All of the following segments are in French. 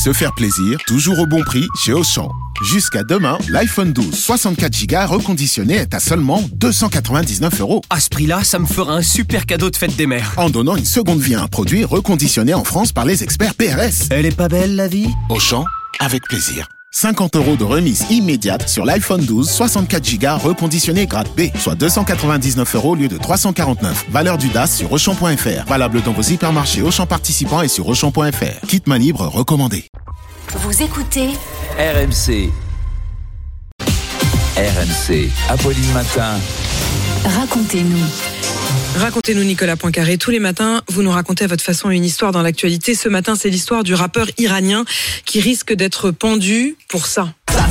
Se faire plaisir, toujours au bon prix chez Auchan. Jusqu'à demain, l'iPhone 12 64 Go reconditionné est à seulement 299 €. À ce prix-là, ça me fera un super cadeau de fête des mères. En donnant une seconde vie à un produit reconditionné en France par les experts PRS. Elle est pas belle, la vie ? Auchan, avec plaisir. 50 € de remise immédiate sur l'iPhone 12 64 Go reconditionné grade B, soit 299 € au lieu de 349. Valeur du DAS sur Auchan.fr. Valable dans vos hypermarchés Auchan participants et sur Auchan.fr. Kit main libre recommandé. Vous écoutez RMC. RMC, Apolline Matin. Racontez-nous Nicolas Poincaré. Tous les matins, vous nous racontez à votre façon une histoire dans l'actualité. Ce matin, c'est l'histoire du rappeur iranien qui risque d'être pendu pour ça.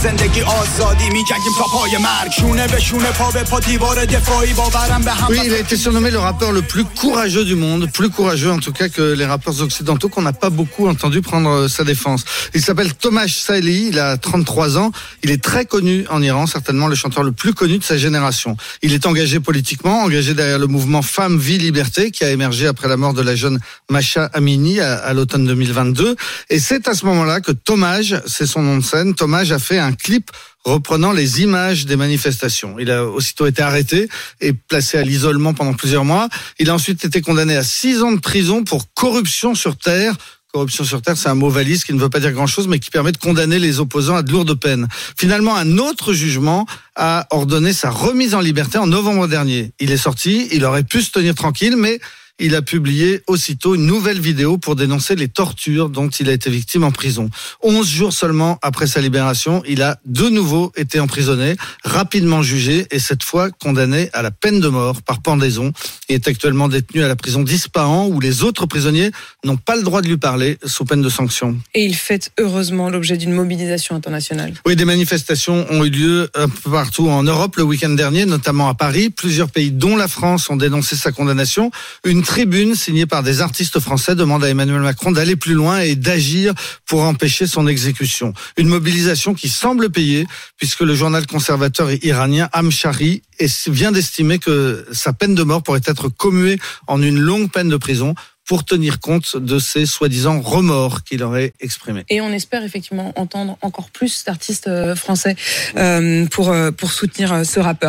Oui, il a été surnommé le rappeur le plus courageux du monde, plus courageux en tout cas que les rappeurs occidentaux qu'on n'a pas beaucoup entendu prendre sa défense. Il s'appelle Tomash Salih, il a 33 ans, il est très connu en Iran, certainement le chanteur le plus connu de sa génération. Il est engagé politiquement, engagé derrière le mouvement Femmes, Vie, Liberté qui a émergé après la mort de la jeune Mahsa Amini à l'automne 2022. Et c'est à ce moment-là que Tomash, c'est son nom de scène, Tomash a fait un clip reprenant les images des manifestations. Il a aussitôt été arrêté et placé à l'isolement pendant plusieurs mois. Il a ensuite été condamné à 6 ans de prison pour corruption sur terre. Corruption sur terre, c'est un mot valise qui ne veut pas dire grand-chose, mais qui permet de condamner les opposants à de lourdes peines. Finalement, un autre jugement a ordonné sa remise en liberté en novembre dernier. Il est sorti, il aurait pu se tenir tranquille, mais il a publié aussitôt une nouvelle vidéo pour dénoncer les tortures dont il a été victime en prison. 11 jours seulement après sa libération, il a de nouveau été emprisonné, rapidement jugé et cette fois condamné à la peine de mort par pendaison. Il est actuellement détenu à la prison d'Ispahan où les autres prisonniers n'ont pas le droit de lui parler sous peine de sanction. Et il fait heureusement l'objet d'une mobilisation internationale. Oui, des manifestations ont eu lieu un peu partout en Europe le week-end dernier, notamment à Paris. Plusieurs pays, dont la France, ont dénoncé sa condamnation. Une tribune signée par des artistes français demande à Emmanuel Macron d'aller plus loin et d'agir pour empêcher son exécution. Une mobilisation qui semble payer puisque le journal conservateur iranien Amshari vient d'estimer que sa peine de mort pourrait être commuée en une longue peine de prison pour tenir compte de ces soi-disant remords qu'il aurait exprimés. Et on espère effectivement entendre encore plus d'artistes français pour soutenir ce rappeur.